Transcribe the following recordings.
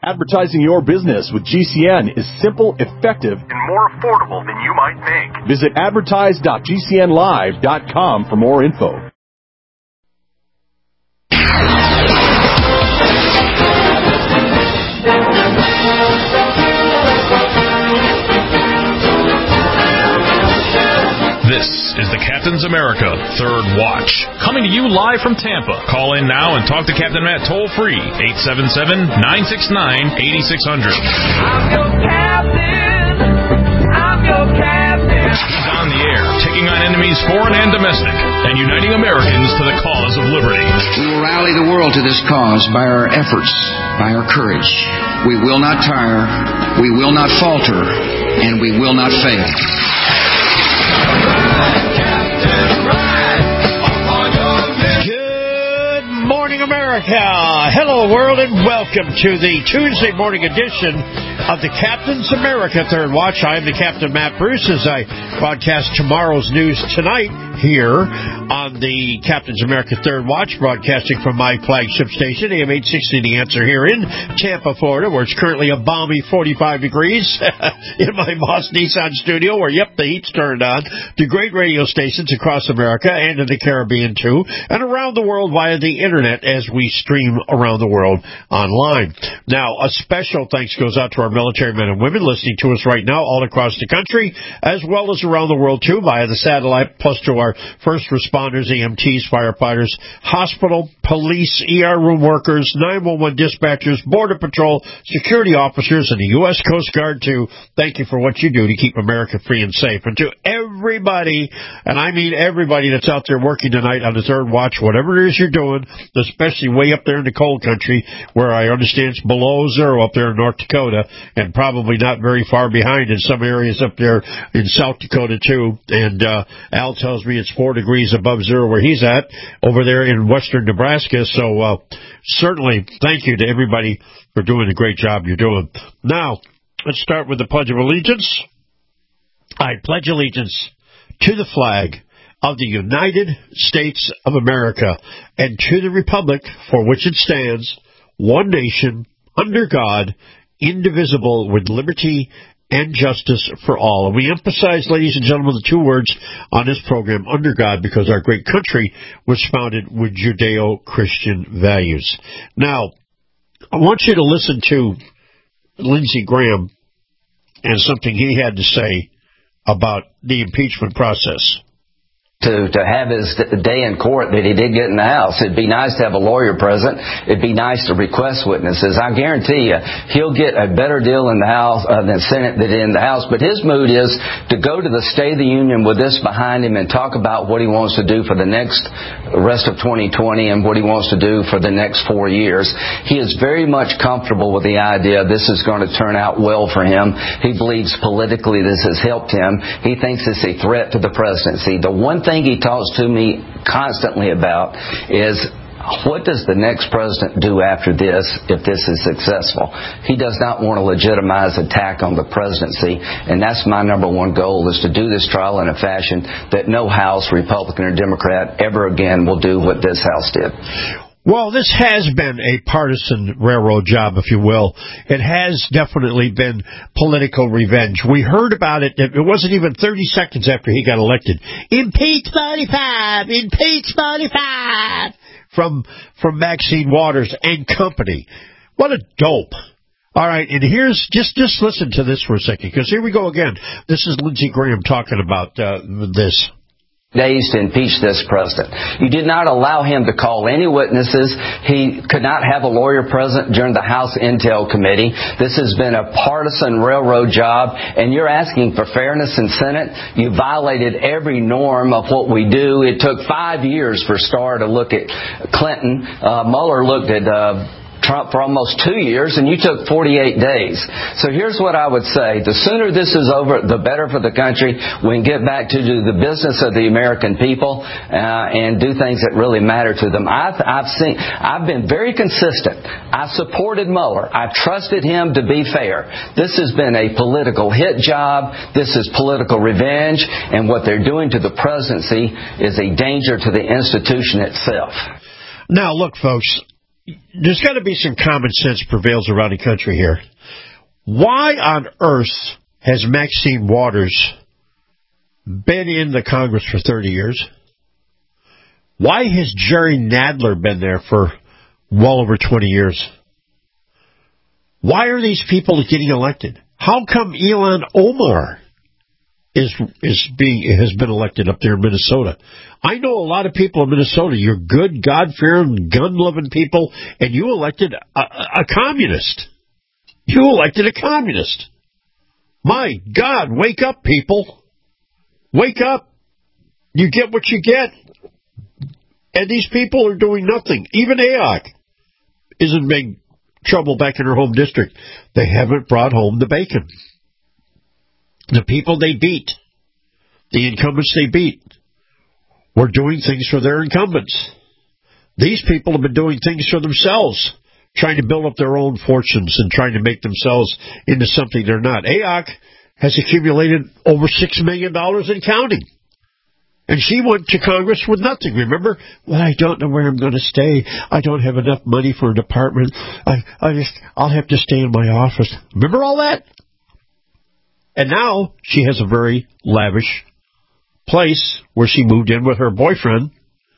Advertising your business with GCN is simple, effective, and more affordable than you might think. Visit advertise.gcnlive.com for more info. This is the Captain's America Third Watch, coming to you live from Tampa. Call in now and talk to Captain Matt toll-free, 877-969-8600. I'm your captain. I'm your captain. He's on the air, taking on enemies foreign and domestic, and uniting Americans to the cause of liberty. We will rally the world to this cause by our efforts, by our courage. We will not tire, we will not falter, and we will not fail. Good morning, America. Hello, world, and welcome to the Tuesday morning edition of the Captain's America Third Watch. I am the Captain, Matt Bruce, as I broadcast tomorrow's news tonight here on the Captain's America Third Watch, broadcasting from my flagship station, AM 860 The Answer, here in Tampa, Florida, where it's currently a balmy 45 degrees in my Moss Nissan studio, where, yep, the heat's turned on, to great radio stations across America and in the Caribbean, too, and around the world via the Internet as we stream around the world online. Now, a special thanks goes out to our military men and women listening to us right now all across the country, as well as around the world, too, via the satellite, plus to our first responders, EMTs, firefighters, hospital, police, ER room workers, 911 dispatchers, Border Patrol, security officers, and the U.S. Coast Guard, too. Thank you for what you do to keep America free and safe. And to everybody, and I mean everybody that's out there working tonight on the Third Watch, whatever it is you're doing, especially way up there in the cold country, where I understand it's below zero up there in North Dakota, and probably not very far behind in some areas up there in South Dakota, too. And Al tells me it's 4 degrees above zero where he's at, over there in western Nebraska. So certainly thank you to everybody for doing the great job you're doing. Now, let's start with the Pledge of Allegiance. I pledge allegiance to the flag of the United States of America and to the republic for which it stands, one nation, under God, indivisible, with liberty and justice for all. And we emphasize, ladies and gentlemen, the two words on this program, under God, because our great country was founded with Judeo-Christian values. Now, I want you to listen to Lindsey Graham and something he had to say about the impeachment process. To have his day in court that he did get in the House. It'd be nice to have a lawyer present. It'd be nice to request witnesses. I guarantee you, he'll get a better deal in the House than Senate than in the House. But his mood is to go to the State of the Union with this behind him and talk about what he wants to do for the rest of 2020 and what he wants to do for the next 4 years. He is very much comfortable with the idea this is going to turn out well for him. He believes politically this has helped him. He thinks it's a threat to the presidency. The one thing he talks to me constantly about is, what does the next president do after this if this is successful? He does not want to legitimize attack on the presidency, and that's my number one goal, is to do this trial in a fashion that no House, Republican or Democrat, ever again will do what this House did. Well, this has been a partisan railroad job, if you will. It has definitely been political revenge. We heard about it. It wasn't even 30 seconds after he got elected. Impeach 45! Impeach 45! From Maxine Waters and company. What a dope. All right, and here's, just listen to this for a second, because here we go again. This is Lindsey Graham talking about this. Days to impeach this president. You did not allow him to call any witnesses. He could not have a lawyer present during the House Intel Committee. This has been a partisan railroad job, and you're asking for fairness in Senate. You violated every norm of what we do. It took 5 years for Starr to look at Clinton. Mueller looked at Trump for almost 2 years, and you took 48 days. So here's what I would say. The sooner this is over, the better for the country. We can get back to do the business of the American people and do things that really matter to them. I've been very consistent. I supported Mueller. I trusted him to be fair. This has been a political hit job. This is political revenge, and what they're doing to the presidency is a danger to the institution itself. Now, look, folks. there's got to be some common sense prevails around the country here. Why on earth has Maxine Waters been in the Congress for 30 years? Why has Jerry Nadler been there for well over 20 years? Why are these people getting elected? How come Ilhan Omar has been elected up there in Minnesota? I know a lot of people in Minnesota. You're good, God-fearing, gun-loving people, and you elected a communist. You elected a communist. My God, wake up, people. Wake up. You get what you get. And these people are doing nothing. Even AOC is in big trouble back in her home district. They haven't brought home the bacon. The people they beat, the incumbents they beat, were doing things for their incumbents. These people have been doing things for themselves, trying to build up their own fortunes and trying to make themselves into something they're not. AOC has accumulated over $6 million in counting. And she went to Congress with nothing. Remember? Well, I don't know where I'm going to stay. I don't have enough money for an apartment. I'll have to stay in my office. Remember all that? And now she has a very lavish place where she moved in with her boyfriend.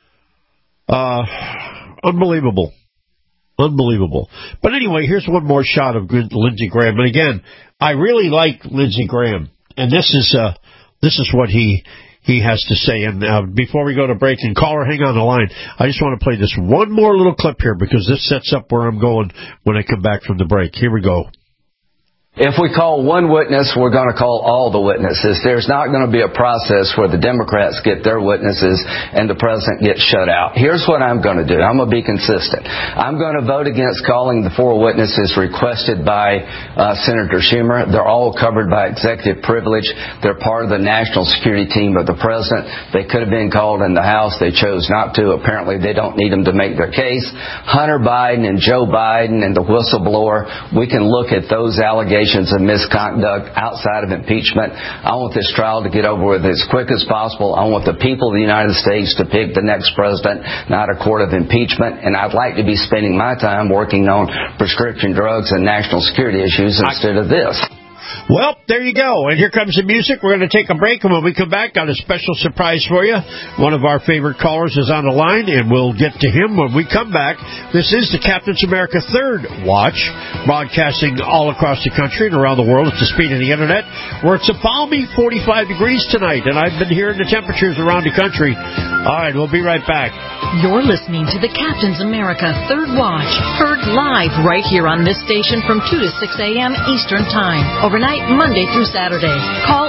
Unbelievable. Unbelievable. But anyway, here's one more shot of Lindsey Graham. And again, I really like Lindsey Graham. And this is what he has to say. And before we go to break, and caller, hang on the line, I just want to play this one more little clip here because this sets up where I'm going when I come back from the break. Here we go. If we call one witness, we're going to call all the witnesses. There's not going to be a process where the Democrats get their witnesses and the president gets shut out. Here's what I'm going to do. I'm going to be consistent. I'm going to vote against calling the 4 witnesses requested by Senator Schumer. They're all covered by executive privilege. They're part of the national security team of the president. They could have been called in the House. They chose not to. Apparently, they don't need them to make their case. Hunter Biden and Joe Biden and the whistleblower, we can look at those allegations of misconduct outside of impeachment. I want this trial to get over with as quick as possible. I want the people of the United States to pick the next president, not a court of impeachment. And I'd like to be spending my time working on prescription drugs and national security issues instead of this. Well, there you go. And here comes the music. We're going to take a break, and when we come back, got a special surprise for you. One of our favorite callers is on the line, and we'll get to him when we come back. This is the Captain's America Third Watch, broadcasting all across the country and around the world at the speed of the Internet, where it's a balmy 45 degrees tonight, and I've been hearing the temperatures around the country. All right, we'll be right back. You're listening to the Captain's America Third Watch, heard live right here on this station from 2 to 6 a.m. Eastern Time. Overnight, Monday through Saturday. Call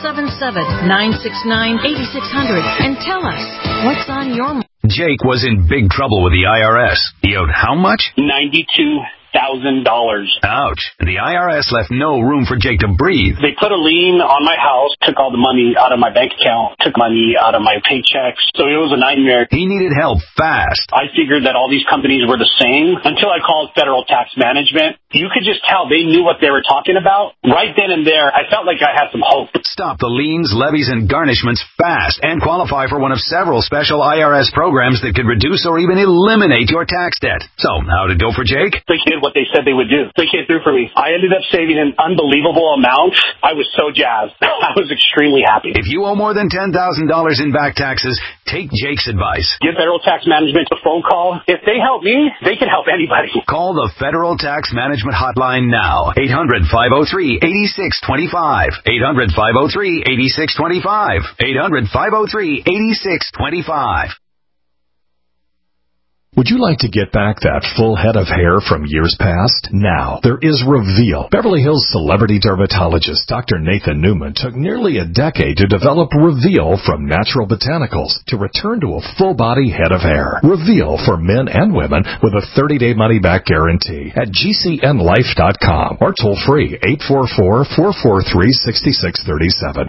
877-969-8600 and tell us what's on your mind. Jake was in big trouble with the IRS. He owed how much? $92,000. Ouch. And the IRS left no room for Jake to breathe. They put a lien on my house, took all the money out of my bank account, took money out of my paychecks. So it was a nightmare. He needed help fast. I figured that all these companies were the same until I called Federal Tax Management. You could just tell they knew what they were talking about. Right then and there, I felt like I had some hope. Stop the liens, levies, and garnishments fast and qualify for one of several special IRS programs that could reduce or even eliminate your tax debt. So, how'd it go for Jake? They did what they said they would do. They came through for me. I ended up saving an unbelievable amount. I was so jazzed. I was extremely happy. If you owe more than $10,000 in back taxes, take Jake's advice. Give Federal Tax Management a phone call. If they help me, they can help anybody. Call the Federal Tax Management hotline now. 800-503-8625. 800-503-8625. 800-503-8625. Would you like to get back that full head of hair from years past? Now, there is Reveal. Beverly Hills celebrity dermatologist Dr. Nathan Newman took nearly a decade to develop Reveal from natural botanicals to return to a full-body head of hair. Reveal for men and women with a 30-day money-back guarantee at GCNlife.com or toll-free 844-443-6637.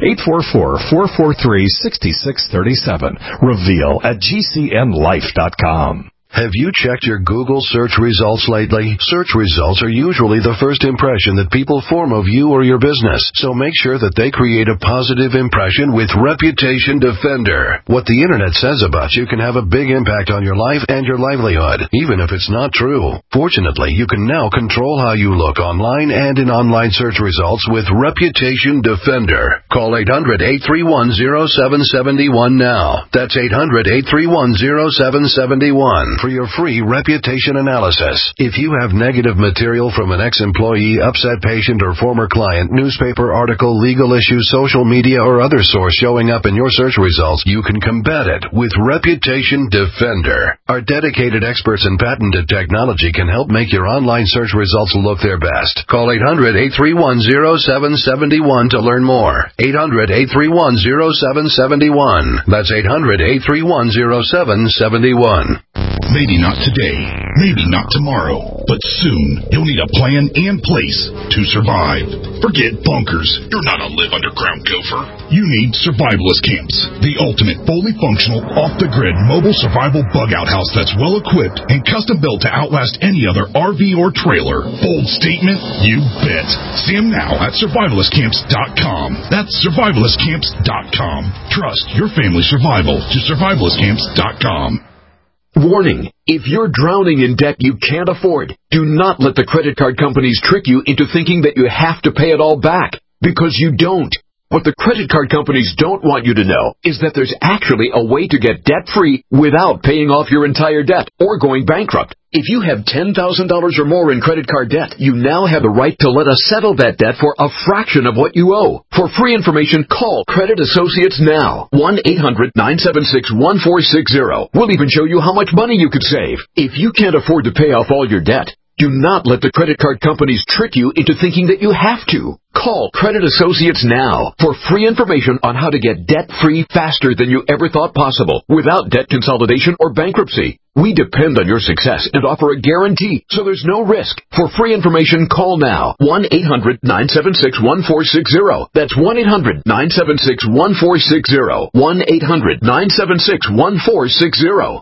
844-443-6637. Reveal at GCNlife.com. Have you checked your Google search results lately? Search results are usually the first impression that people form of you or your business, so make sure that they create a positive impression with Reputation Defender. What the internet says about you can have a big impact on your life and your livelihood, even if it's not true. Fortunately, you can now control how you look online and in online search results with Reputation Defender. Call 800-831-0771 now. That's 800-831-0771 for your free reputation analysis. If you have negative material from an ex-employee, upset patient, or former client, newspaper article, legal issue, social media, or other source showing up in your search results, you can combat it with Reputation Defender. Our dedicated experts in patented technology can help make your online search results look their best. Call 800-831-0771 to learn more. 800-831-0771. That's 800-831-0771. Maybe not today, maybe not tomorrow, but soon you'll need a plan in place to survive. Forget bunkers. You're not a live underground gopher. You need survivalist camps, the ultimate fully functional, off-the-grid mobile survival bug-out house that's well-equipped and custom-built to outlast any other RV or trailer. Bold statement? You bet. See them now at survivalistcamps.com. That's survivalistcamps.com. Trust your family's survival to survivalistcamps.com. Warning, if you're drowning in debt you can't afford, do not let the credit card companies trick you into thinking that you have to pay it all back, because you don't. What the credit card companies don't want you to know is that there's actually a way to get debt-free without paying off your entire debt or going bankrupt. If you have $10,000 or more in credit card debt, you now have the right to let us settle that debt for a fraction of what you owe. For free information, call Credit Associates now. 1-800-976-1460. We'll even show you how much money you could save. If you can't afford to pay off all your debt, do not let the credit card companies trick you into thinking that you have to. Call Credit Associates now for free information on how to get debt-free faster than you ever thought possible without debt consolidation or bankruptcy. We depend on your success and offer a guarantee, so there's no risk. For free information, call now. 1-800-976-1460. That's 1-800-976-1460. 1-800-976-1460.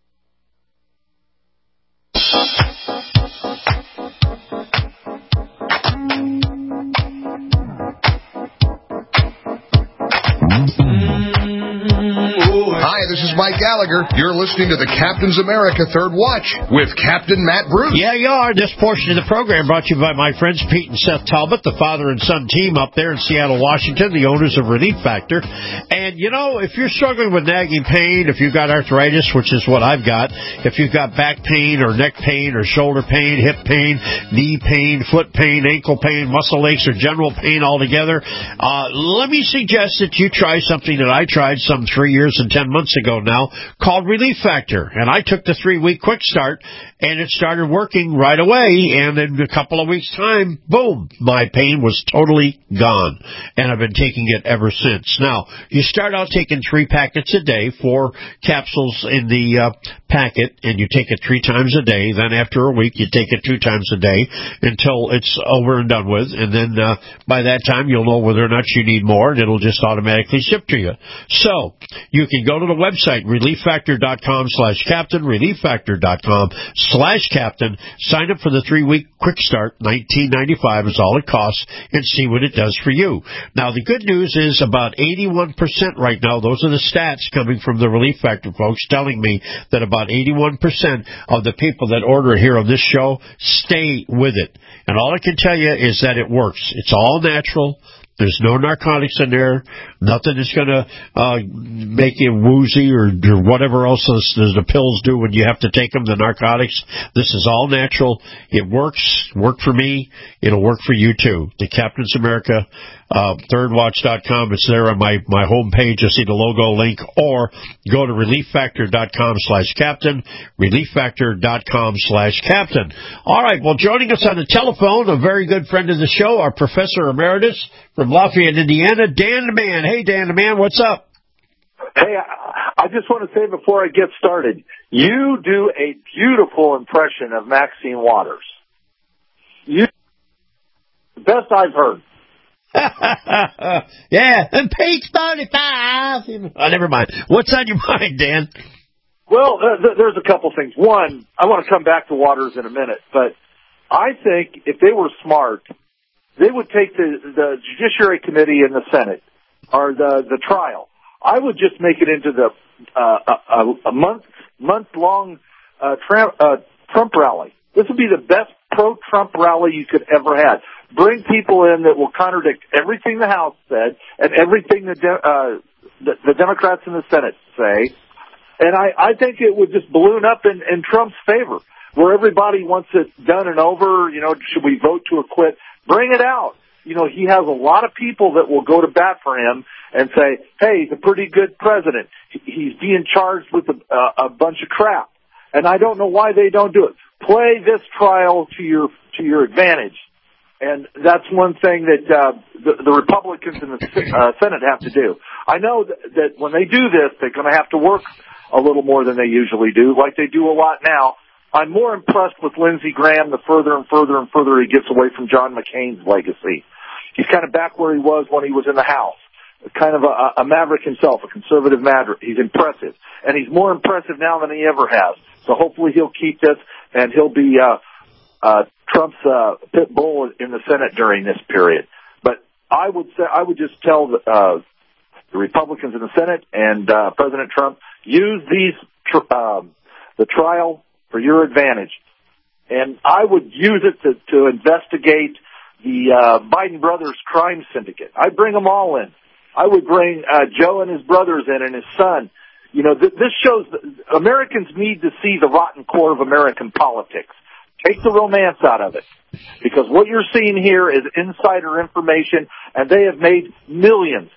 Hi, this is Mike Gallagher. You're listening to the Captain's America Third Watch with Captain Matt Bruce. Yeah, you are. This portion of the program brought to you by my friends Pete and Seth Talbot, the father and son team up there in Seattle, Washington, the owners of Relief Factor. And, you know, if you're struggling with nagging pain, if you've got arthritis, which is what I've got, if you've got back pain or neck pain or shoulder pain, hip pain, knee pain, foot pain, ankle pain, muscle aches, or general pain altogether, let me suggest that you try something that I tried some 3 years and 10 months ago now, called Relief Factor. And I took the 3-week quick start, and it started working right away. And in a couple of weeks' time, boom, my pain was totally gone. And I've been taking it ever since. Now, you start out taking 3 packets a day, 4 capsules in the packet, and you take it 3 times a day. Then after a week, you take it 2 times a day until it's over and done with. And then by that time, you'll know whether or not you need more, and it'll just automatically ship to you. So, you can go to the website, relieffactor.com/captain, relieffactor.com/captain. Sign up for the 3-week quick start, $19.95 is all it costs, and see what it does for you. Now, the good news is about 81% right now, those are the stats coming from the Relief Factor folks telling me that about 81% of the people that order it here on this show stay with it. And all I can tell you is that it works. It's all natural. There's no narcotics in there. Nothing is going to make you woozy or whatever else the pills do when you have to take them, the narcotics. This is all natural. It works. Worked for me. It'll work for you, too. The Captain's America, thirdwatch.com. It's there on my homepage. You'll see the logo link. Or go to relieffactor.com/captain, relieffactor.com/captain. All right. Well, joining us on the telephone, a very good friend of the show, our Professor Emeritus from Lafayette, Indiana, Dan the Man. Hey, Dan the Man, what's up? Hey, I just want to say before I get started, you do a beautiful impression of Maxine Waters. The best I've heard. Yeah, and Pete's 35. Oh, never mind. What's on your mind, Dan? Well, there's a couple things. One, I want to come back to Waters in a minute, but I think if they were smart, they would take the Judiciary Committee in the Senate, or the trial. I would just make it into a month-long Trump rally. This would be the best pro-Trump rally you could ever have. Bring people in that will contradict everything the House said and everything the Democrats in the Senate say. And I think it would just balloon up in Trump's favor, where everybody wants it done and over. You know, should we vote to acquit? Bring it out. You know, he has a lot of people that will go to bat for him and say, hey, he's a pretty good president. He's being charged with a bunch of crap. And I don't know why they don't do it. Play this trial to your advantage. And that's one thing that the Republicans in the Senate have to do. I know that when they do this, they're going to have to work a little more than they usually do, like they do a lot now. I'm more impressed with Lindsey Graham the further and further and further he gets away from John McCain's legacy. He's kind of back where he was when he was in the House. Kind of a maverick himself, a conservative maverick. He's impressive. And he's more impressive now than he ever has. So hopefully he'll keep this, and he'll be Trump's pit bull in the Senate during this period. But I would just tell the Republicans in the Senate and President Trump, use the trial for your advantage. And I would use it to investigate the Biden brothers crime syndicate. I'd bring them all in. I would bring Joe and his brothers in and his son. You know, this shows that Americans need to see the rotten core of American politics. Take the romance out of it. Because what you're seeing here is insider information, and they have made millions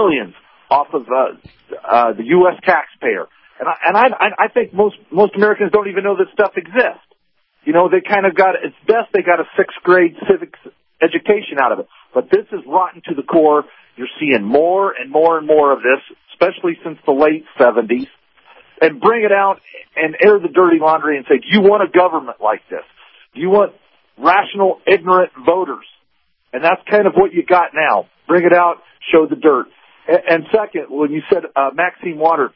off of the U.S. taxpayer. And I think most Americans don't even know this stuff exists. You know, they kind of it's best they got a 6th grade civics education out of it. But this is rotten to the core. You're seeing more and more and more of this, especially since the late 70s. And bring it out and air the dirty laundry and say, do you want a government like this? Do you want rational, ignorant voters? And that's kind of what you got now. Bring it out, show the dirt. And second, when you said Maxine Waters,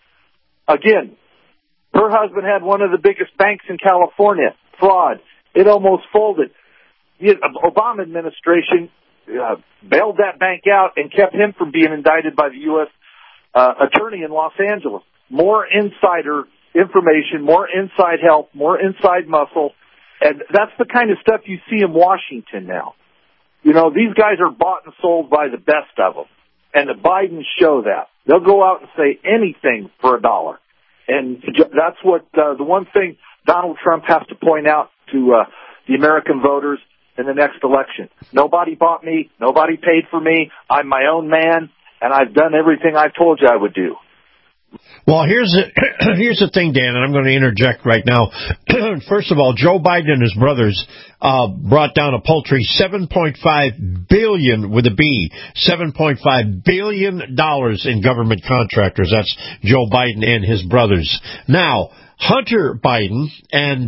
again, her husband had one of the biggest banks in California. Fraud. It almost folded. The Obama administration bailed that bank out and kept him from being indicted by the U.S. Attorney in Los Angeles. More insider information, more inside help, more inside muscle. And that's the kind of stuff you see in Washington now. You know, these guys are bought and sold by the best of them. And the Bidens show that. They'll go out and say anything for $1. And that's what the one thing Donald Trump has to point out to the American voters in the next election. Nobody bought me. Nobody paid for me. I'm my own man, and I've done everything I told you I would do. Well, here's the thing, Dan, and I'm going to interject right now. First of all, Joe Biden and his brothers brought down a paltry $7.5 billion with a B, $7.5 billion in government contractors. That's Joe Biden and his brothers. Now, Hunter Biden and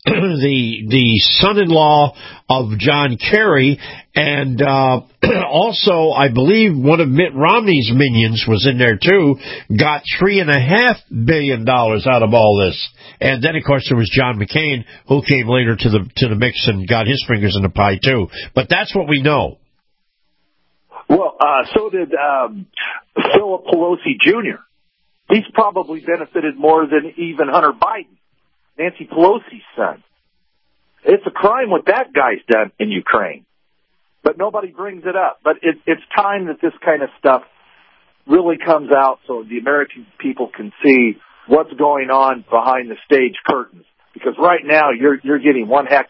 the son-in-law of John Kerry, and also, I believe, one of Mitt Romney's minions was in there too, got $3.5 billion out of all this. And then, of course, there was John McCain, who came later to the mix and got his fingers in the pie too. But that's what we know. Well, so did Philip Pelosi Jr. He's probably benefited more than even Hunter Biden, Nancy Pelosi's son. It's a crime what that guy's done in Ukraine. But nobody brings it up. But it's time that this kind of stuff really comes out so the American people can see what's going on behind the stage curtains. Because right now you're getting one heck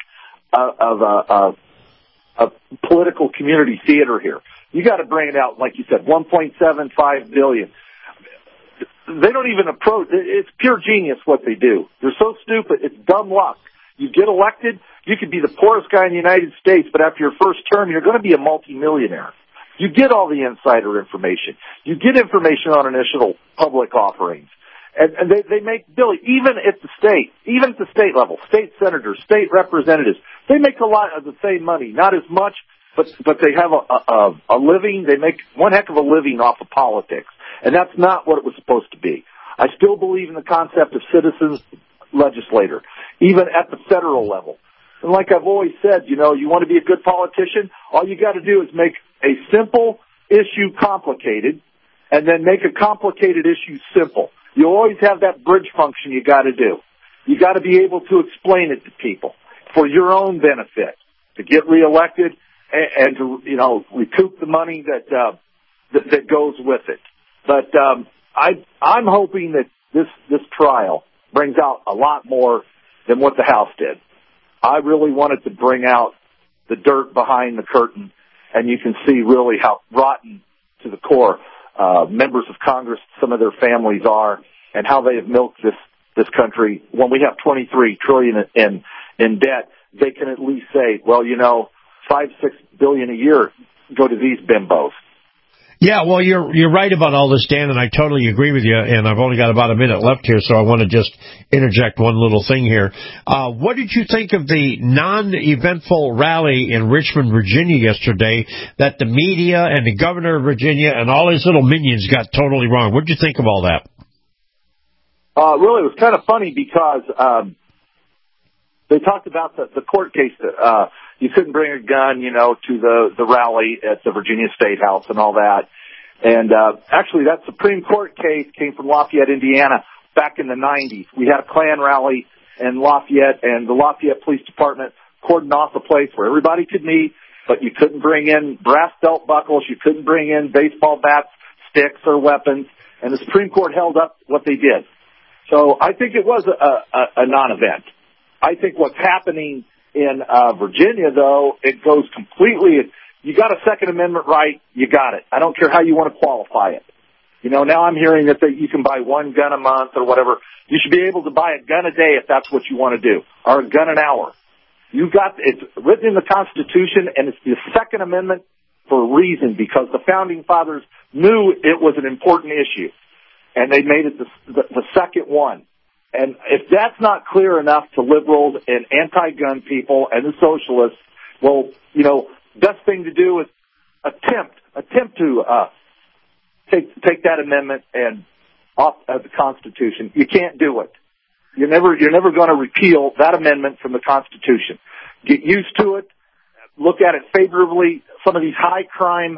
of a political community theater here. You got to bring it out, like you said, $1.75 billion. They don't even approach. It's pure genius what they do. They're so stupid. It's dumb luck. You get elected, you could be the poorest guy in the United States, but after your first term, you're going to be a multimillionaire. You get all the insider information. You get information on initial public offerings. And they make billions, even at the state level, state senators, state representatives. They make a lot of the same money, not as much, but they have a living. They make one heck of a living off of politics. And that's not what it was supposed to be. I still believe in the concept of citizens legislator, even at the federal level. And like I've always said, you want to be a good politician, all you got to do is make a simple issue complicated, and then make a complicated issue simple. You always have that bridge function you got to do. You got to be able to explain it to people for your own benefit, to get reelected and to, recoup the money that goes with it. But I'm hoping that this trial brings out a lot more than what the House did. I really wanted to bring out the dirt behind the curtain, and you can see really how rotten to the core members of Congress, some of their families are, and how they have milked this country. When we have $23 trillion in debt, they can at least say, well, $5-6 billion a year go to these bimbos. Yeah, well, you're right about all this, Dan, and I totally agree with you, and I've only got about a minute left here, so I want to just interject one little thing here. What did you think of the non-eventful rally in Richmond, Virginia yesterday that the media and the governor of Virginia and all his little minions got totally wrong? What did you think of all that? Really, it was kind of funny because they talked about the court case that you couldn't bring a gun, to the rally at the Virginia State House and all that. And actually, that Supreme Court case came from Lafayette, Indiana, back in the 90s. We had a Klan rally in Lafayette, and the Lafayette Police Department cordoned off a place where everybody could meet, but you couldn't bring in brass belt buckles, you couldn't bring in baseball bats, sticks, or weapons. And the Supreme Court held up what they did. So I think it was a non-event. I think what's happening in Virginia, though, it goes completely. You got a Second Amendment right, you got it. I don't care how you want to qualify it. Now I'm hearing that you can buy one gun a month or whatever. You should be able to buy a gun a day if that's what you want to do, or a gun an hour. It's written in the Constitution, and it's the Second Amendment for a reason, because the Founding Fathers knew it was an important issue, and they made it the second one. And if that's not clear enough to liberals and anti-gun people and the socialists, well, best thing to do is attempt to take that amendment and off of the Constitution. You can't do it. You're never going to repeal that amendment from the Constitution. Get used to it. Look at it favorably. Some of these high crime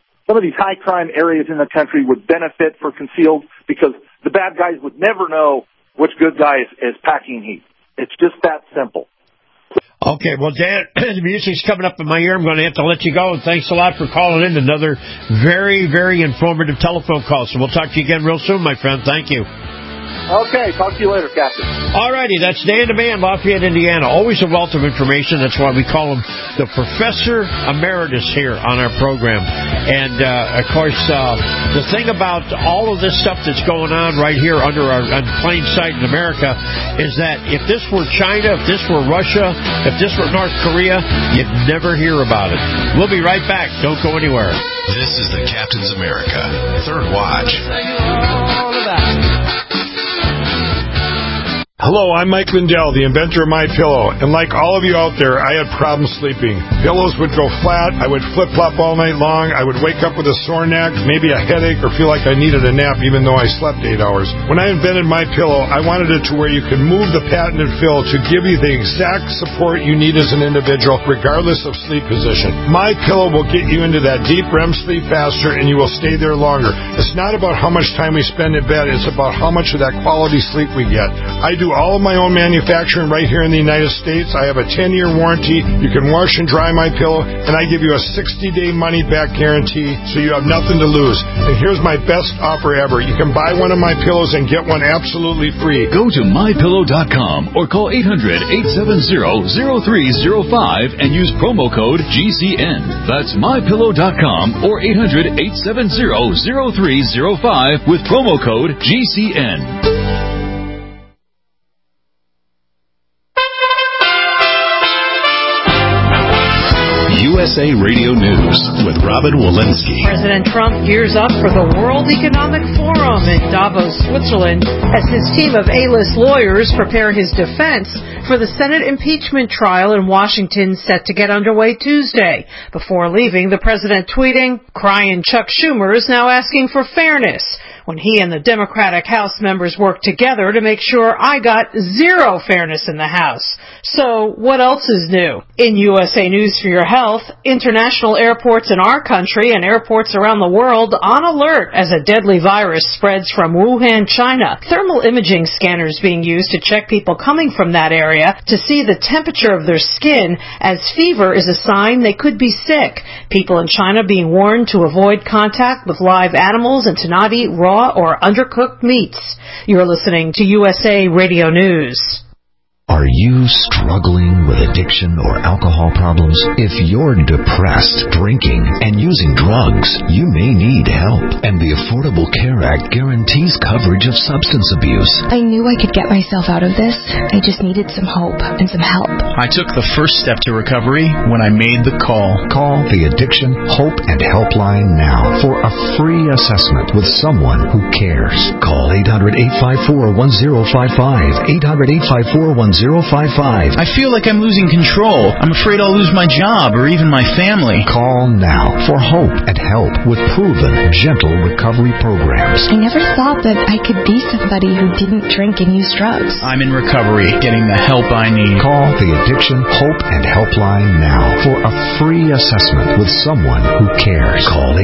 areas in the country would benefit for concealed, because the bad guys would never know which good guy is packing heat. It's just that simple. Okay, well, Dan, the music's coming up in my ear. I'm going to have to let you go, and thanks a lot for calling in. Another very, very informative telephone call. So we'll talk to you again real soon, my friend. Thank you. Okay, talk to you later, Captain. All righty, that's Dan DeMan, Lafayette, Indiana. Always a wealth of information. That's why we call him the Professor Emeritus here on our program. And, of course, the thing about all of this stuff that's going on right here on plain sight in America is that if this were China, if this were Russia, if this were North Korea, you'd never hear about it. We'll be right back. Don't go anywhere. This is the Captain's America Third Watch. Hello, I'm Mike Lindell, the inventor of MyPillow, and like all of you out there, I had problems sleeping. Pillows would go flat, I would flip-flop all night long, I would wake up with a sore neck, maybe a headache, or feel like I needed a nap even though I slept 8 hours. When I invented MyPillow, I wanted it to where you could move the patented fill to give you the exact support you need as an individual, regardless of sleep position. MyPillow will get you into that deep REM sleep faster, and you will stay there longer. It's not about how much time we spend in bed, it's about how much of that quality sleep we get. I do all of my own manufacturing right here in the United States. I have a 10-year warranty. You can wash and dry my pillow, and I give you a 60-day money-back guarantee, so you have nothing to lose. And here's my best offer ever. You can buy one of my pillows and get one absolutely free. Go to MyPillow.com or call 800-870-0305 and use promo code GCN. That's MyPillow.com or 800-870-0305 with promo code GCN. USA Radio News with Robin Walensky. President Trump gears up for the World Economic Forum in Davos, Switzerland, as his team of A-list lawyers prepare his defense for the Senate impeachment trial in Washington set to get underway Tuesday. Before leaving, the president tweeting, "Crying Chuck Schumer is now asking for fairness. when he and the Democratic House members worked together to make sure I got zero fairness in the House. So what else is new? In USA News for Your Health, international airports in our country and airports around the world on alert as a deadly virus spreads from Wuhan, China. Thermal imaging scanners being used to check people coming from that area to see the temperature of their skin, as fever is a sign they could be sick. People in China being warned to avoid contact with live animals and to not eat raw or undercooked meats. You're listening to USA Radio News. Are you struggling with addiction or alcohol problems? If you're depressed, drinking, and using drugs, you may need help. And the Affordable Care Act guarantees coverage of substance abuse. I knew I could get myself out of this. I just needed some hope and some help. I took the first step to recovery when I made the call. Call the Addiction Hope and Helpline now for a free assessment with someone who cares. Call 800-854-1055. 800-854-1055. I feel like I'm losing control. I'm afraid I'll lose my job or even my family. Call now for hope and help with proven, gentle recovery programs. I never thought that I could be somebody who didn't drink and use drugs. I'm in recovery, getting the help I need. Call the Addiction Hope and Helpline now for a free assessment with someone who cares. Call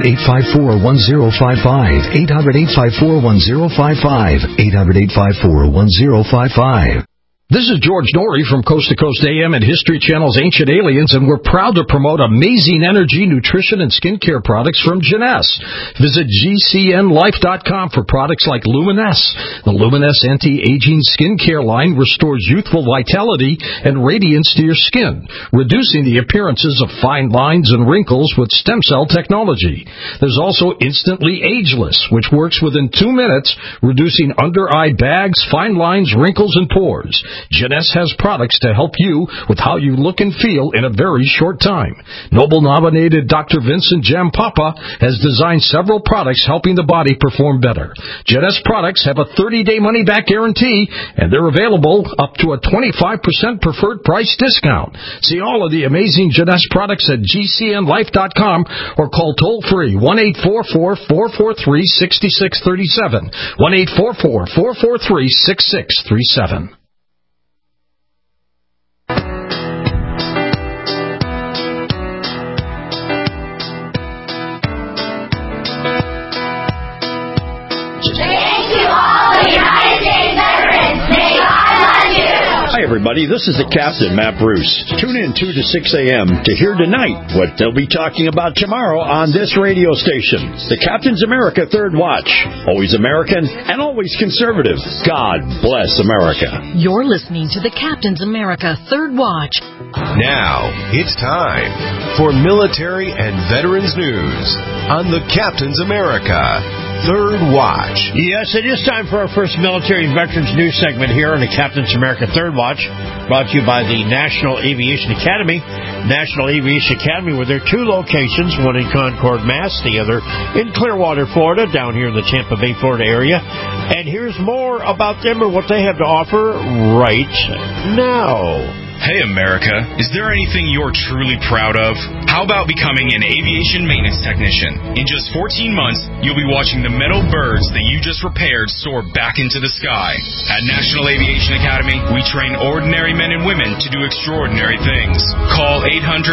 800-854-1055. 800-854-1055. 800-854-1055. This is George Norrie from Coast to Coast AM and History Channel's Ancient Aliens, and we're proud to promote amazing energy, nutrition, and skincare products from Jeunesse. Visit GCNlife.com for products like Luminesse. The Luminesse anti-aging skincare line restores youthful vitality and radiance to your skin, reducing the appearances of fine lines and wrinkles with stem cell technology. There's also Instantly Ageless, which works within 2 minutes, reducing under-eye bags, fine lines, wrinkles, and pores. Jeunesse has products to help you with how you look and feel in a very short time. Nobel-nominated Dr. Vincent Jampapa has designed several products helping the body perform better. Jeunesse products have a 30-day money-back guarantee, and they're available up to a 25% preferred price discount. See all of the amazing Jeunesse products at GCNlife.com or call toll-free 1-844-443-6637. 1-844-443-6637. Hi, everybody. This is the Captain, Matt Bruce. Tune in 2 to 6 a.m. to hear tonight what they'll be talking about tomorrow on this radio station. The Captain's America Third Watch. Always American and always conservative. God bless America. You're listening to the Captain's America Third Watch. Now, it's time for military and veterans news on the Captain's America Third Watch. Yes, it is time for our first military and veterans news segment here on the Captain's America Third Watch, brought to you by the National Aviation Academy. National Aviation Academy, with their two locations, one in Concord, Mass., the other in Clearwater, Florida, down here in the Tampa Bay, Florida area. And here's more about them or what they have to offer right now. Hey, America, is there anything you're truly proud of? How about becoming an aviation maintenance technician? In just 14 months, you'll be watching the metal birds that you just repaired soar back into the sky. At National Aviation Academy, we train ordinary men and women to do extraordinary things. Call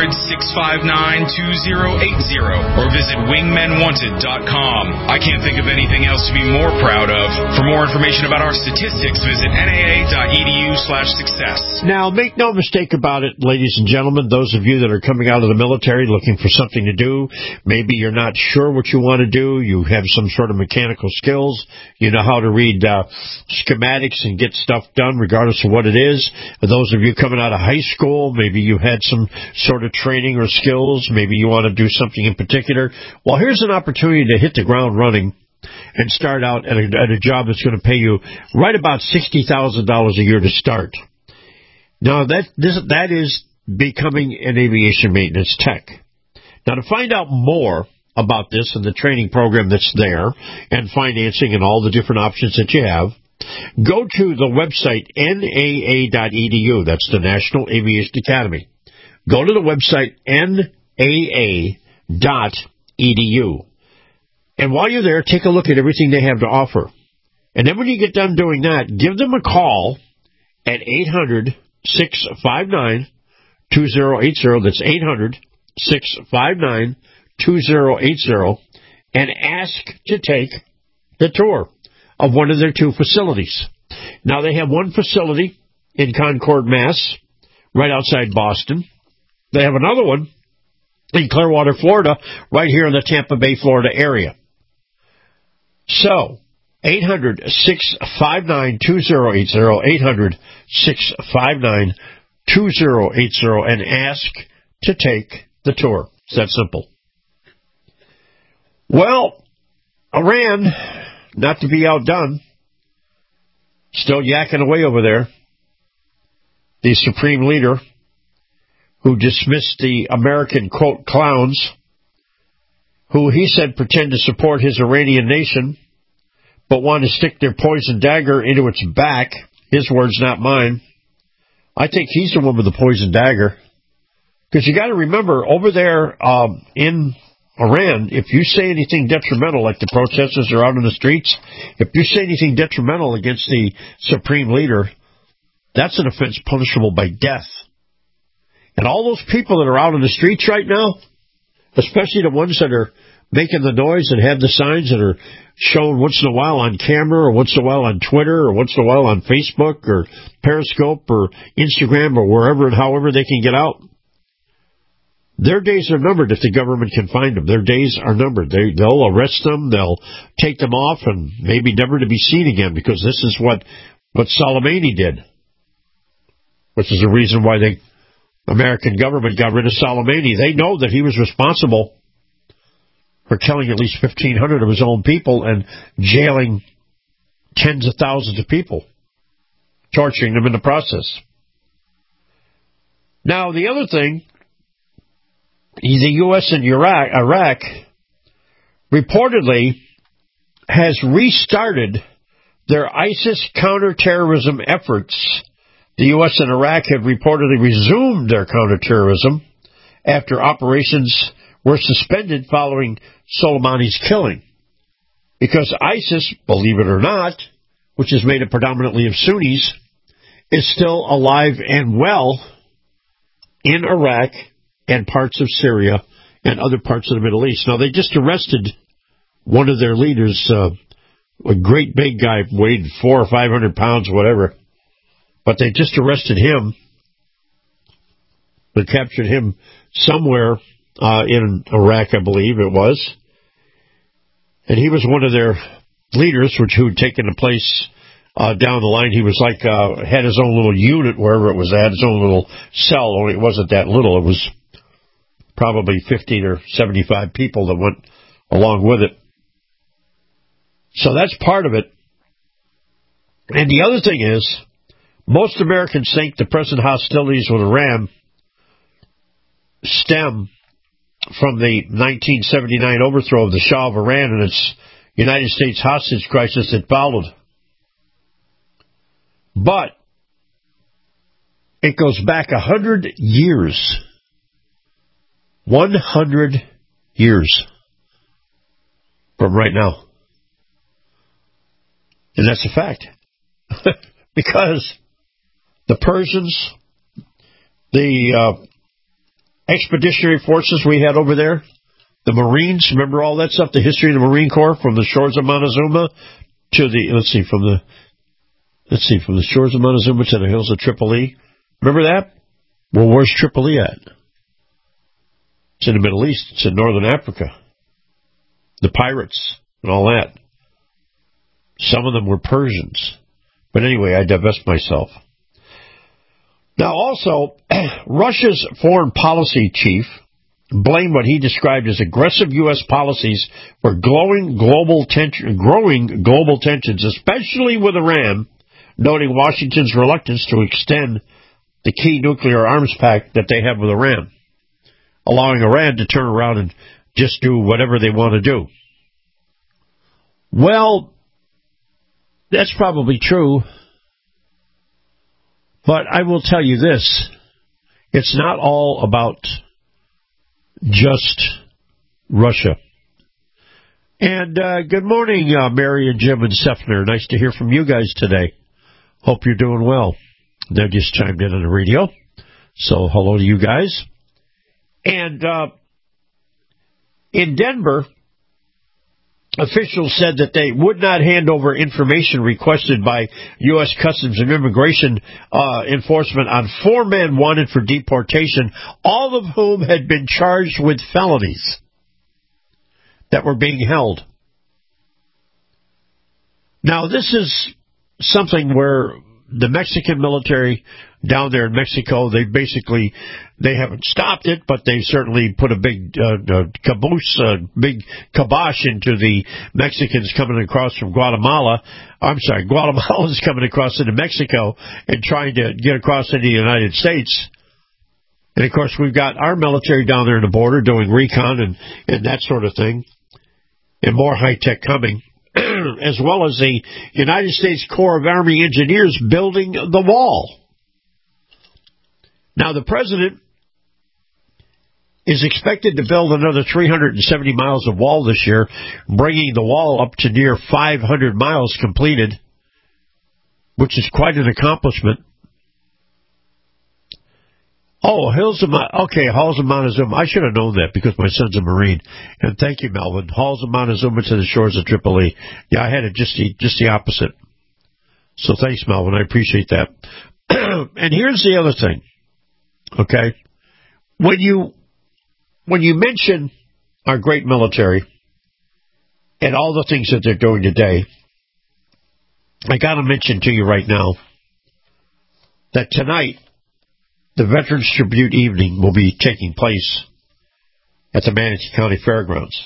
800-659-2080 or visit wingmenwanted.com. I can't think of anything else to be more proud of. For more information about our statistics, visit naa.edu/success. Now, make no mistake about it, ladies and gentlemen, those of you that are coming out of the military looking for something to do, maybe you're not sure what you want to do, you have some sort of mechanical skills, you know how to read schematics and get stuff done regardless of what it is. For those of you coming out of high school, maybe you had some sort of training or skills, maybe you want to do something in particular. Well, here's an opportunity to hit the ground running and start out at a job that's going to pay you right about $60,000 a year to start. Now, that is becoming an aviation maintenance tech. Now, to find out more about this and the training program that's there and financing and all the different options that you have, go to the website naa.edu. That's the National Aviation Academy. Go to the website naa.edu. And while you're there, take a look at everything they have to offer. And then when you get done doing that, give them a call at 800-659-2080. That's 800-659-2080. And ask to take the tour of one of their 2 facilities. Now, they have one facility in Concord, Mass., right outside Boston. They have another one in Clearwater, Florida, right here in the Tampa Bay, Florida area. So, 800-659-2080, 800-659-2080, and ask to take the tour. It's that simple. Well, Iran, not to be outdone, still yakking away over there. The supreme leader who dismissed the American, quote, clowns, who he said pretend to support his Iranian nation, but want to stick their poison dagger into its back. His words, not mine. I think he's the one with the poison dagger. Because you got to remember, over there in Iran, if you say anything detrimental, like the protesters are out in the streets, if you say anything detrimental against the supreme leader, that's an offense punishable by death. And all those people that are out in the streets right now, especially the ones that are making the noise and have the signs that are shown once in a while on camera or once in a while on Twitter or once in a while on Facebook or Periscope or Instagram or wherever and however they can get out, their days are numbered if the government can find them. Their days are numbered. They'll arrest them, they'll take them off, and maybe never to be seen again, because this is what Soleimani did, which is the reason why the American government got rid of Soleimani. They know that he was responsible for killing at least 1,500 of his own people and jailing tens of thousands of people, torturing them in the process. Now, the other thing, the U.S. and Iraq reportedly has restarted their ISIS counterterrorism efforts. The U.S. and Iraq have reportedly resumed their counterterrorism after operations were suspended following Soleimani's killing. Because ISIS, believe it or not, which is made up predominantly of Sunnis, is still alive and well in Iraq and parts of Syria and other parts of the Middle East. Now, they just arrested one of their leaders, a great big guy, weighed 400 or 500 pounds, whatever. But they just arrested him. They captured him somewhere in Iraq, I believe it was. And he was one of their leaders, who had taken a place down the line. He was like, had his own little unit wherever it was at, his own little cell, only it wasn't that little. It was probably 50 or 75 people that went along with it. So that's part of it. And the other thing is, most Americans think the present hostilities with Iran stem from the 1979 overthrow of the Shah of Iran and its United States hostage crisis that followed. But it goes back 100 years. 100 years from right now. And that's a fact. Because the Persians, the expeditionary forces we had over there, the Marines, remember all that stuff, the history of the Marine Corps from the shores of Montezuma to the, from the shores of Montezuma to the hills of Tripoli. Remember that? Well, where's Tripoli at? It's in the Middle East. It's in northern Africa. The pirates and all that. Some of them were Persians. But anyway, I divest myself. Now also, Russia's foreign policy chief blamed what he described as aggressive U.S. policies for growing global tensions, especially with Iran, noting Washington's reluctance to extend the key nuclear arms pact that they have with Iran, allowing Iran to turn around and just do whatever they want to do. Well, that's probably true. But I will tell you this. It's not all about just Russia. And good morning, Mary and Jim and Sefner. Nice to hear from you guys today. Hope you're doing well. They just chimed in on the radio. So hello to you guys. And in Denver, officials said that they would not hand over information requested by U.S. Customs and Immigration Enforcement on 4 men wanted for deportation, all of whom had been charged with felonies that were being held. Now, this is something where the Mexican military down there in Mexico, they haven't stopped it, but they certainly put a big big kibosh into the Mexicans coming across from Guatemala. I'm sorry, Guatemala's coming across into Mexico and trying to get across into the United States. And, of course, we've got our military down there in the border doing recon and that sort of thing, and more high-tech coming, as well as the United States Corps of Army Engineers building the wall. Now, the president is expected to build another 370 miles of wall this year, bringing the wall up to near 500 miles completed, which is quite an accomplishment. Oh, Halls of Montezuma. I should have known that because my son's a Marine. And thank you, Melvin. Halls of Montezuma to the shores of Tripoli. Yeah, I had it just the opposite. So thanks, Melvin. I appreciate that. And here's the other thing. Okay? When you mention our great military and all the things that they're doing today, I got to mention to you right now that tonight, the Veterans Tribute Evening will be taking place at the Manatee County Fairgrounds.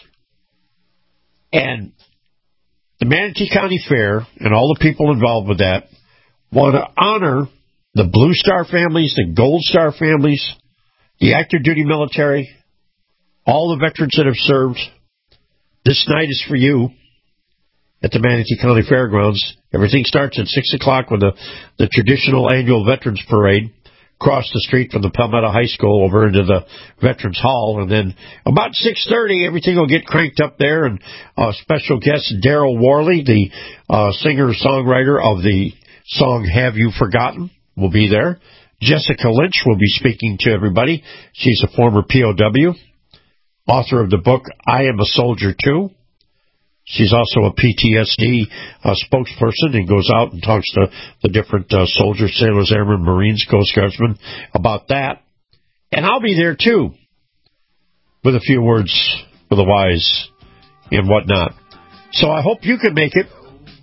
And the Manatee County Fair and all the people involved with that want to honor the Blue Star families, the Gold Star families, the active duty military, all the veterans that have served. This night is for you at the Manatee County Fairgrounds. Everything starts at 6 o'clock with the traditional annual Veterans Parade. Across the street from the Palmetto High School over into the Veterans Hall, and then about 6:30, everything will get cranked up there, and special guest Daryl Worley, the singer-songwriter of the song Have You Forgotten, will be there. Jessica Lynch will be speaking to everybody. She's a former POW, author of the book I Am a Soldier Too. She's also a PTSD spokesperson and goes out and talks to the different soldiers, sailors, airmen, Marines, Coast Guardsmen about that. And I'll be there, too, with a few words for the wise and whatnot. So I hope you can make it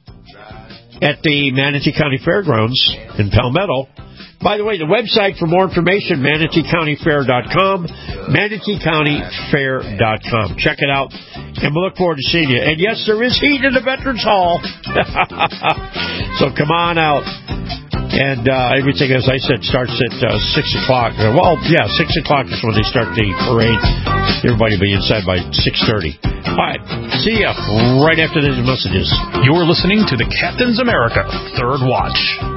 at the Manatee County Fairgrounds in Palmetto. By the way, the website for more information, ManateeCountyFair.com, ManateeCountyFair.com. Check it out, and we'll look forward to seeing you. And yes, there is heat in the Veterans Hall. So come on out. And everything, as I said, starts at 6 o'clock. 6 o'clock is when they start the parade. Everybody will be inside by 6:30. All right, see ya right after these messages. You're listening to the Captain's America Third Watch.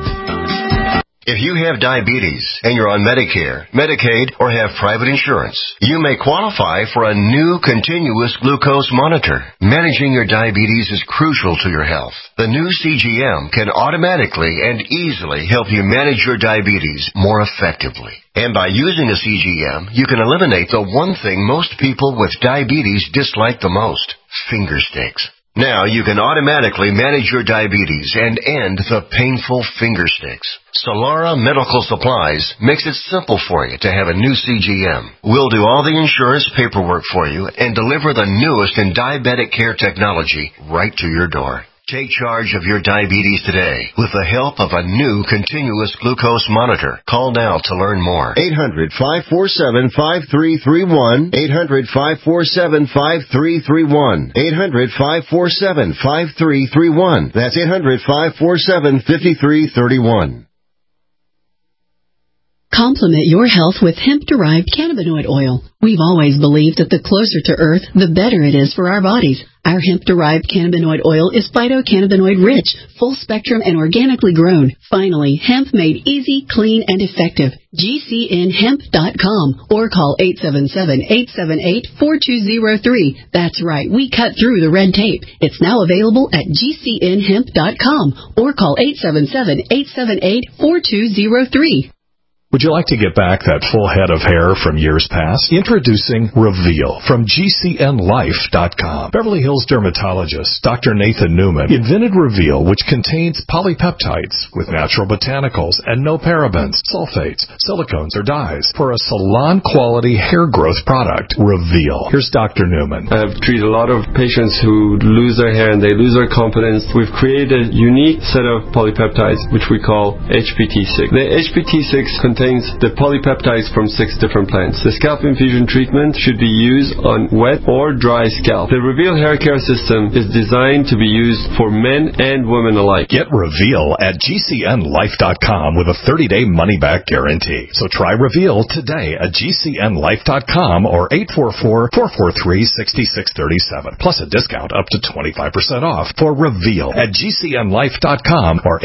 If you have diabetes and you're on Medicare, Medicaid, or have private insurance, you may qualify for a new continuous glucose monitor. Managing your diabetes is crucial to your health. The new CGM can automatically and easily help you manage your diabetes more effectively. And by using a CGM, you can eliminate the one thing most people with diabetes dislike the most: finger sticks. Now you can automatically manage your diabetes and end the painful finger sticks. Solara Medical Supplies makes it simple for you to have a new CGM. We'll do all the insurance paperwork for you and deliver the newest in diabetic care technology right to your door. Take charge of your diabetes today with the help of a new continuous glucose monitor. Call now to learn more. 800-547-5331. 800-547-5331. 800-547-5331. That's 800-547-5331. Complement your health with hemp-derived cannabinoid oil. We've always believed that the closer to Earth, the better it is for our bodies. Our hemp-derived cannabinoid oil is phytocannabinoid-rich, full-spectrum, and organically grown. Finally, hemp made easy, clean, and effective. GCNhemp.com or call 877-878-4203. That's right, we cut through the red tape. It's now available at GCNhemp.com or call 877-878-4203. Would you like to get back that full head of hair from years past? Introducing Reveal from GCNlife.com. Beverly Hills dermatologist Dr. Nathan Newman invented Reveal, which contains polypeptides with natural botanicals and no parabens, sulfates, silicones, or dyes for a salon-quality hair growth product. Reveal. Here's Dr. Newman. I've treated a lot of patients who lose their hair and they lose their confidence. We've created a unique set of polypeptides, which we call HPT6. The HPT6 contains the polypeptides from 6 different plants. The scalp infusion treatment should be used on wet or dry scalp. The Reveal hair care system is designed to be used for men and women alike. Get Reveal at GCNlife.com with a 30-day money-back guarantee. So try Reveal today at GCNlife.com or 844-443-6637. Plus a discount up to 25% off for Reveal at GCNlife.com or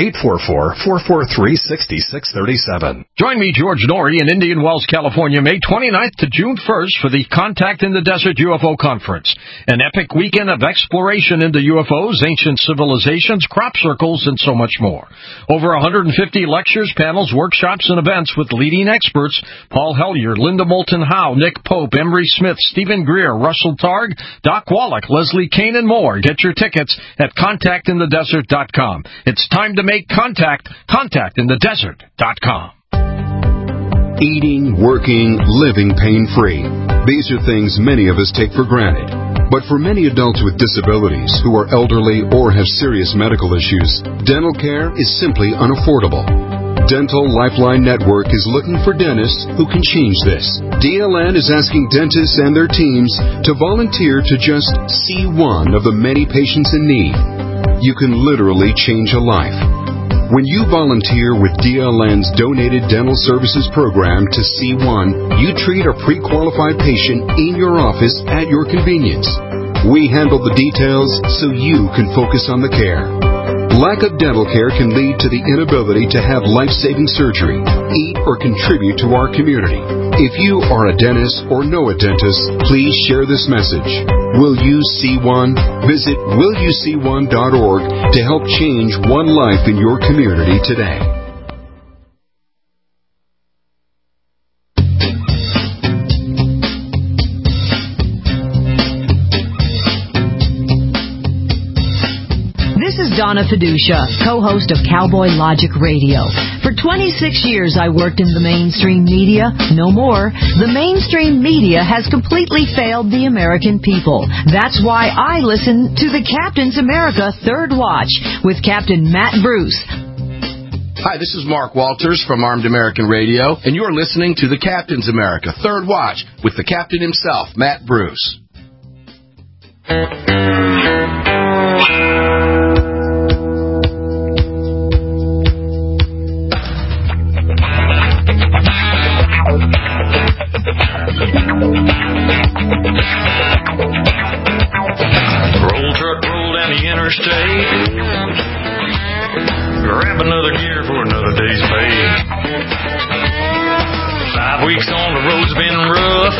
844-443-6637. Join me, George Norrie, in Indian Wells, California, May 29th to June 1st for the Contact in the Desert UFO Conference, an epic weekend of exploration into UFOs, ancient civilizations, crop circles, and so much more. Over 150 lectures, panels, workshops, and events with leading experts: Paul Hellyer, Linda Moulton Howe, Nick Pope, Emery Smith, Stephen Greer, Russell Targ, Doc Wallach, Leslie Kane, and more. Get your tickets at contactinthedesert.com. It's time to make contact. Contactinthedesert.com. Eating, working, living pain-free. These are things many of us take for granted. But for many adults with disabilities who are elderly or have serious medical issues, dental care is simply unaffordable. Dental Lifeline Network is looking for dentists who can change this. DLN is asking dentists and their teams to volunteer to just see one of the many patients in need. You can literally change a life. When you volunteer with DLN's Donated Dental Services Program to C1, you treat a pre-qualified patient in your office at your convenience. We handle the details so you can focus on the care. Lack of dental care can lead to the inability to have life-saving surgery, eat, or contribute to our community. If you are a dentist or know a dentist, please share this message. Will you see one? Visit willyouseeone.org to help change one life in your community today. Donna Fiducia, co-host of Cowboy Logic Radio. For 26 years, I worked in the mainstream media. No more. The mainstream media has completely failed the American people. That's why I listen to the Captain's America Third Watch with Captain Matt Bruce. Hi, this is Mark Walters from Armed American Radio, and you're listening to the Captain's America Third Watch with the Captain himself, Matt Bruce. Roll truck, roll down the interstate. Grab another gear for another day's pay. 5 weeks on the road's been rough.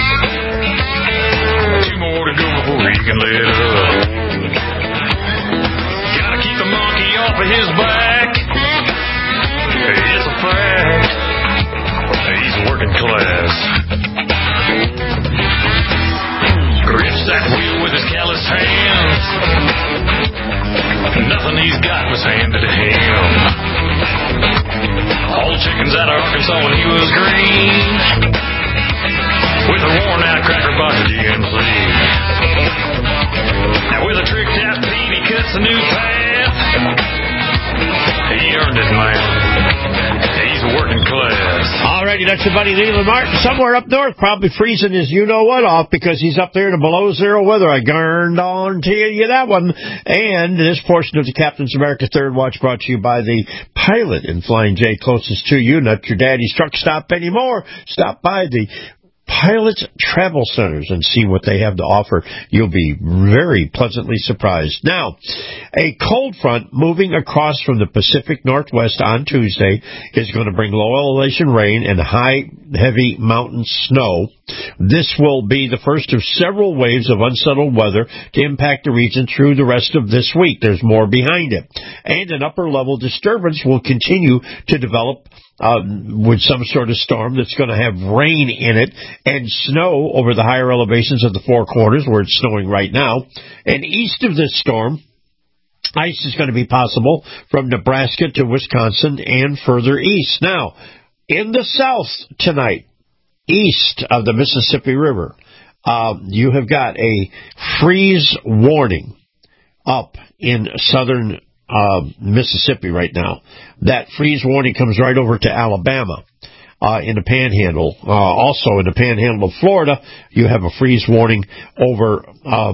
2 more to go before he can let up. Gotta keep the monkey off of his back. It's a fact. He's working class. Grips that wheel with his callous hands. Nothing he's got was handed to him. All chickens out of Arkansas when he was green. With a worn out cracker box of GMC. Now with a tricked out beat, he cuts a new path. He earned it, man. He's working class. All right, you that's your buddy Leland Martin. Somewhere up north, probably freezing his you-know-what off because he's up there in the below-zero weather. I guarantee you that one. And this portion of the Captain's America Third Watch brought to you by the Pilot and Flying J closest to you. Not your daddy's truck stop anymore. Stop by the Pilot Travel Centers and see what they have to offer. You'll be very pleasantly surprised. Now, a cold front moving across from the Pacific Northwest on Tuesday is going to bring low elevation rain and high, heavy mountain snow. This will be the first of several waves of unsettled weather to impact the region through the rest of this week. There's more behind it. And an upper-level disturbance will continue to develop with some sort of storm that's going to have rain in it and snow over the higher elevations of the Four Corners where it's snowing right now. And east of this storm, ice is going to be possible from Nebraska to Wisconsin and further east. Now, in the south tonight, east of the Mississippi River, you have got a freeze warning up in southern Mississippi right now. That freeze warning comes right over to Alabama in the Panhandle. Also in the Panhandle of Florida, you have a freeze warning over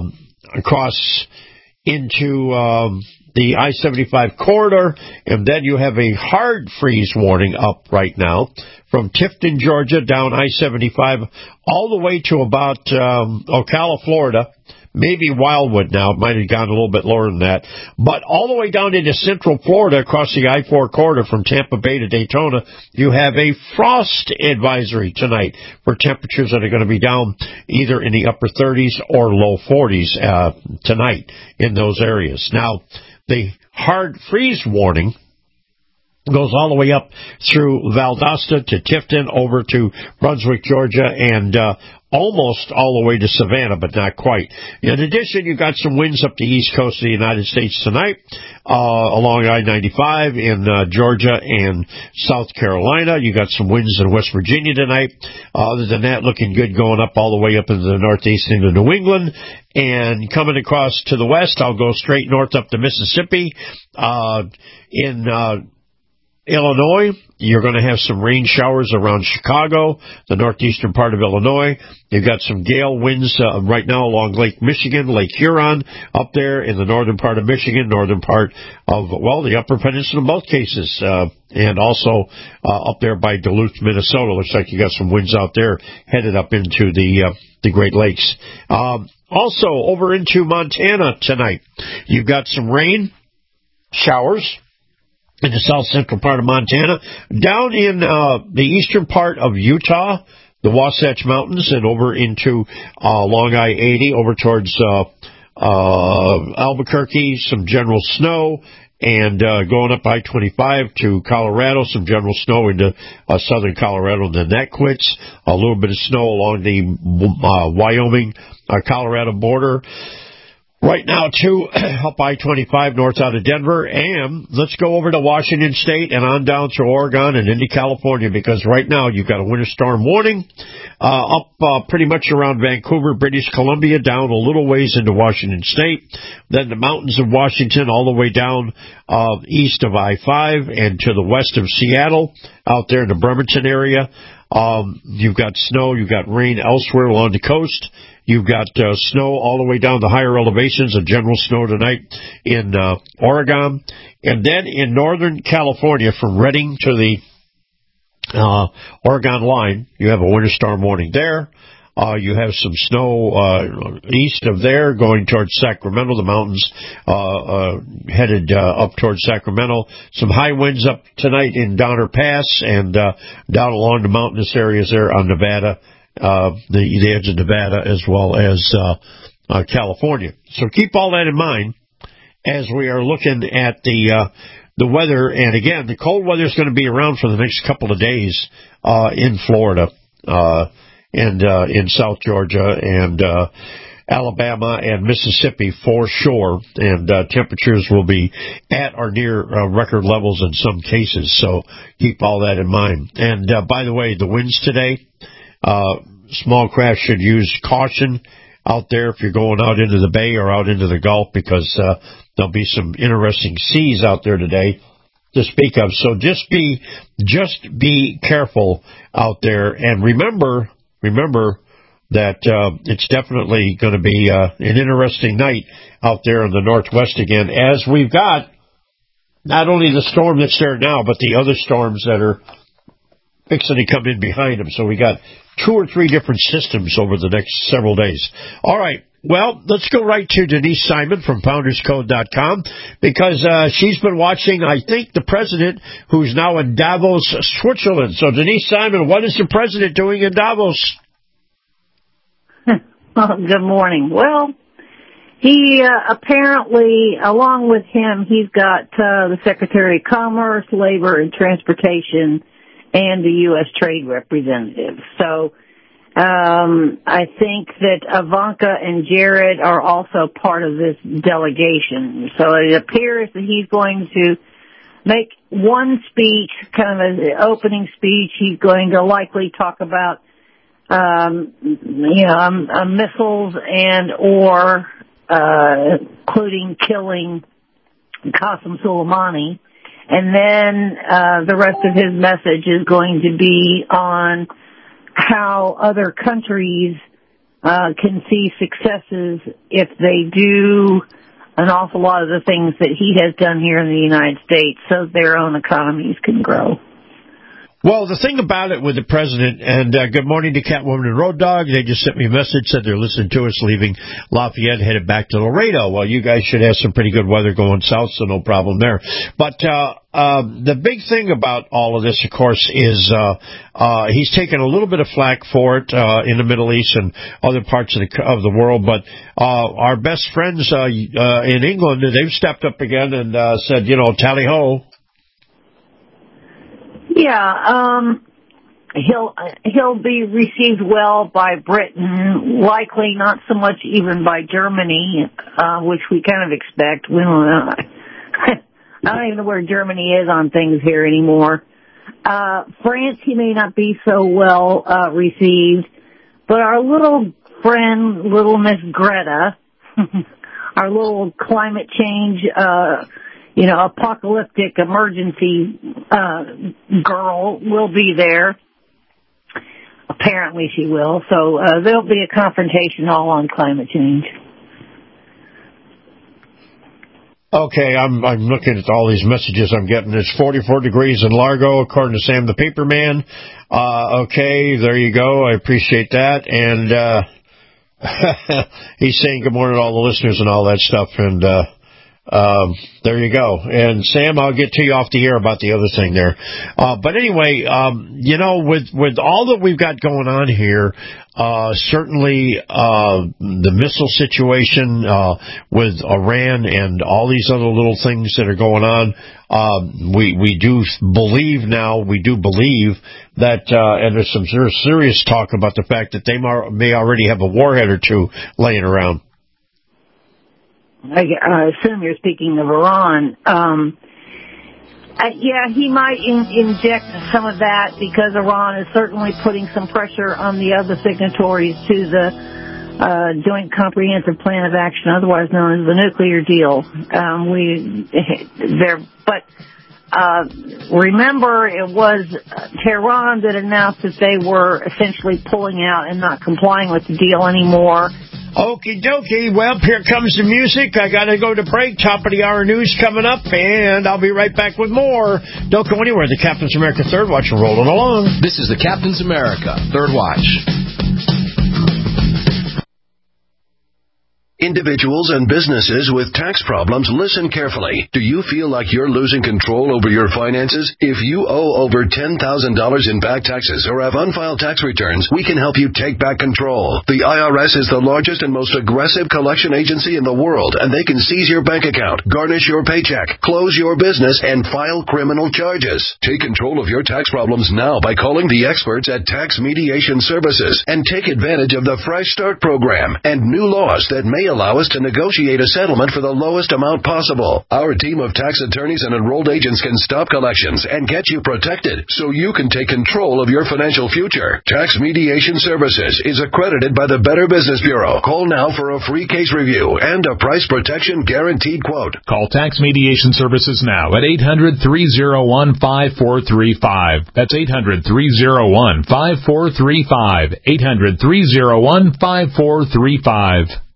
across into the I-75 corridor, and then you have a hard freeze warning up right now from Tifton, Georgia, down I-75 all the way to about Ocala, Florida. Maybe Wildwood now. It might have gone a little bit lower than that. But all the way down into central Florida across the I-4 corridor from Tampa Bay to Daytona, you have a frost advisory tonight for temperatures that are going to be down either in the upper 30s or low 40s tonight in those areas. Now, the hard freeze warning goes all the way up through Valdosta to Tifton over to Brunswick, Georgia, and almost all the way to Savannah, but not quite. In addition, you've got some winds up the east coast of the United States tonight, along I-95 in Georgia and South Carolina. You got some winds in West Virginia tonight. Other than that, looking good going up all the way up into the northeast into New England. And coming across to the west, I'll go straight north up to Mississippi. In Illinois, you're going to have some rain showers around Chicago, the northeastern part of Illinois. You've got some gale winds right now along Lake Michigan, Lake Huron, up there in the northern part of Michigan, northern part of, well, the Upper Peninsula in both cases, and also up there by Duluth, Minnesota. Looks like you got some winds out there headed up into the Great Lakes. Also, over into Montana tonight, you've got some rain showers in the south-central part of Montana, down in the eastern part of Utah, the Wasatch Mountains, and over into along I-80, over towards Albuquerque, some general snow, and going up I-25 to Colorado, some general snow into southern Colorado, and then that quits. A little bit of snow along the Wyoming-Colorado border. Right now, too, up I-25 north out of Denver, and let's go over to Washington State and on down to Oregon and into California, because right now you've got a winter storm warning up pretty much around Vancouver, British Columbia, down a little ways into Washington State, then the mountains of Washington all the way down east of I-5 and to the west of Seattle, out there in the Bremerton area. You've got snow, you've got rain elsewhere along the coast. You've got snow all the way down the higher elevations, a general snow tonight in Oregon. And then in northern California, from Redding to the Oregon line, you have a winter storm warning there. You have some snow east of there going towards Sacramento, the mountains headed up towards Sacramento. Some high winds up tonight in Donner Pass and down along the mountainous areas there on Nevada. The edge of Nevada as well as California. So keep all that in mind as we are looking at the weather. And again, the cold weather is going to be around for the next couple of days in Florida and in South Georgia and Alabama and Mississippi for sure. And temperatures will be at or near record levels in some cases. So keep all that in mind. And by the way, the winds today. Small craft should use caution out there if you're going out into the bay or out into the Gulf, because there'll be some interesting seas out there today. to speak of. So just be careful out there, and remember that it's definitely going to be an interesting night out there in the Northwest again, as we've got not only the storm that's there now, but the other storms that are fixing to come in behind them. So we got 2 or 3 different systems over the next several days. All right. Well, let's go right to Denise Simon from FoundersCode.com, because she's been watching, I think, the president, who's now in Davos, Switzerland. So, Denise Simon, what is the president doing in Davos? Good morning. Well, he apparently, along with him, he's got the Secretary of Commerce, Labor, and Transportation, and the U.S. Trade Representative. So I think that Ivanka and Jared are also part of this delegation. So it appears that he's going to make one speech, kind of an opening speech. He's going to likely talk about, missiles and or including killing Qasem Soleimani. And then the rest of his message is going to be on how other countries can see successes if they do an awful lot of the things that he has done here in the United States so their own economies can grow. Well, the thing about it with the president, and good morning to Catwoman and Road Dog. They just sent me a message, said they're listening to us, leaving Lafayette, headed back to Laredo. Well, you guys should have some pretty good weather going south, so no problem there. But the big thing about all of this, of course, is he's taken a little bit of flack for it in the Middle East and other parts of the world. But our best friends in England, they've stepped up again and said, tally-ho. Yeah, he'll be received well by Britain, likely not so much even by Germany, which we kind of expect. We don't know. I don't even know where Germany is on things here anymore. France, he may not be so well received, but our little friend, little Miss Greta, our little climate change apocalyptic emergency girl will be there. Apparently she will. So there'll be a confrontation all on climate change. Okay, I'm looking at all these messages I'm getting. It's 44 degrees in Largo, according to Sam the Paperman. Okay, there you go. I appreciate that. And he's saying good morning to all the listeners and all that stuff. And there you go. And Sam, I'll get to you off the air about the other thing there. But anyway, with all that we've got going on here, certainly the missile situation with Iran and all these other little things that are going on, we do believe that, and there's some serious talk about the fact that they may already have a warhead or two laying around. I assume you're speaking of Iran. Yeah, he might inject some of that because Iran is certainly putting some pressure on the other signatories to the Joint Comprehensive Plan of Action, otherwise known as the nuclear deal. Remember, it was Tehran that announced that they were essentially pulling out and not complying with the deal anymore. Okie dokie. Well, here comes the music. I got to go to break. Top of the hour news coming up, and I'll be right back with more. Don't go anywhere. The Captain's America Third Watch are rolling along. This is the Captain's America Third Watch. Individuals and businesses with tax problems, listen carefully. Do you feel like you're losing control over your finances? If you owe over $10,000 in back taxes or have unfiled tax returns, we can help you take back control. The IRS is the largest and most aggressive collection agency in the world, and they can seize your bank account, garnish your paycheck, close your business, and file criminal charges. Take control of your tax problems now by calling the experts at Tax Mediation Services and take advantage of the Fresh Start program and new laws that may allow us to negotiate a settlement for the lowest amount possible. Our team of tax attorneys and enrolled agents can stop collections and get you protected so you can take control of your financial future. Tax Mediation Services is accredited by the Better Business Bureau. Call now for a free case review and a price protection guaranteed quote. Call Tax Mediation Services now at 800-301-5435. That's 800-301-5435. 800-301-5435.